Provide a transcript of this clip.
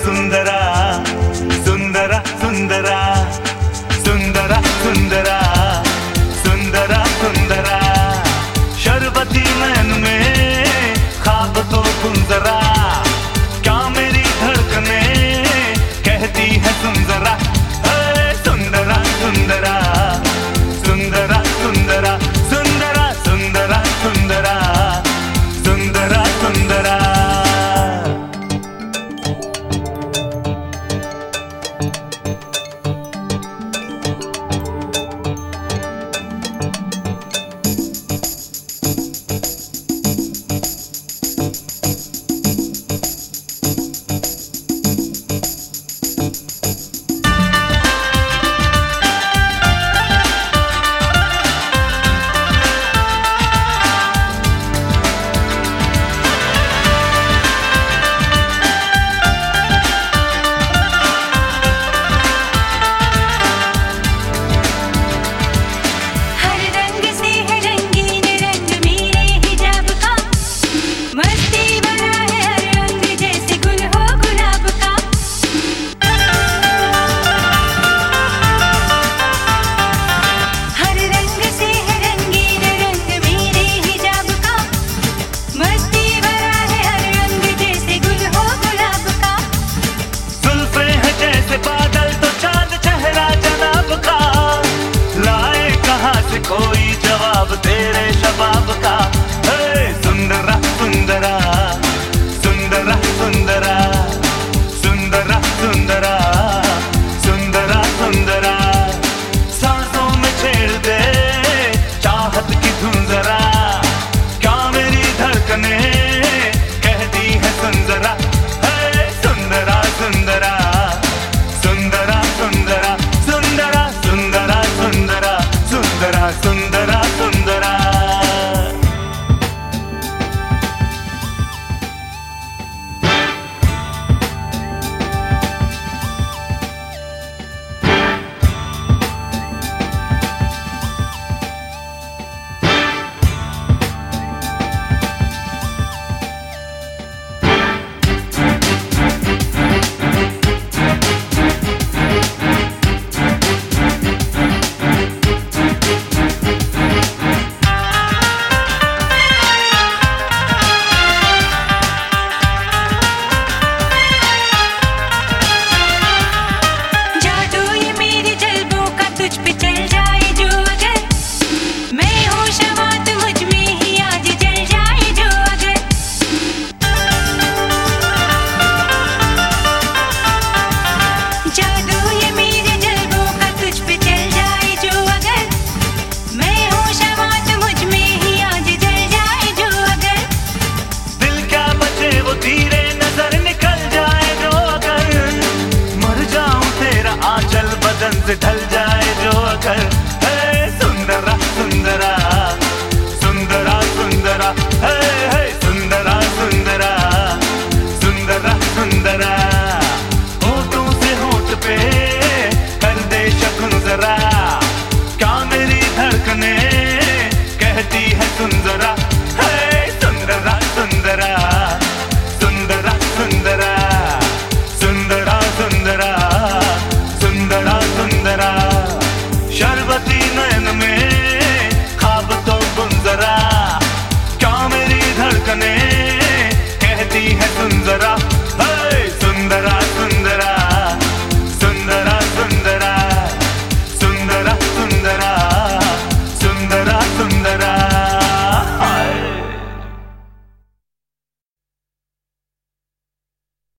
सुंदरा सुंदरा सुंदरा सुंदरा सुंदरा सुंदरा सुंदरा शरबती नैन में ख्वाब तो गुंजरा क्या मेरी धड़कने कहती है सुन जरा सुंदरा सुंदरा सुंदरा सुंदरा सुंदरा सुंदरा सुंदरा सुंदरा सुंदरा कोई जवाब तेरे शबाब का सुंदरा सुंदरा सुंदरा सुंदरा सुंदरा सुंदरा सुंदरा सुंदरा सांसों में छेड़ दे चाहत की धुन जरा क्या मेरी धड़कने कहती है सुन जरा सुंदरा सुंदरा सुंदरा सुंदरा सुंदरा सुंदरा सुंदरा सुंदरा सुंदरा सुंदरा बदन से ढल जाए जो अगर सुंदरा सुंदरा सुंदरा सुंदरा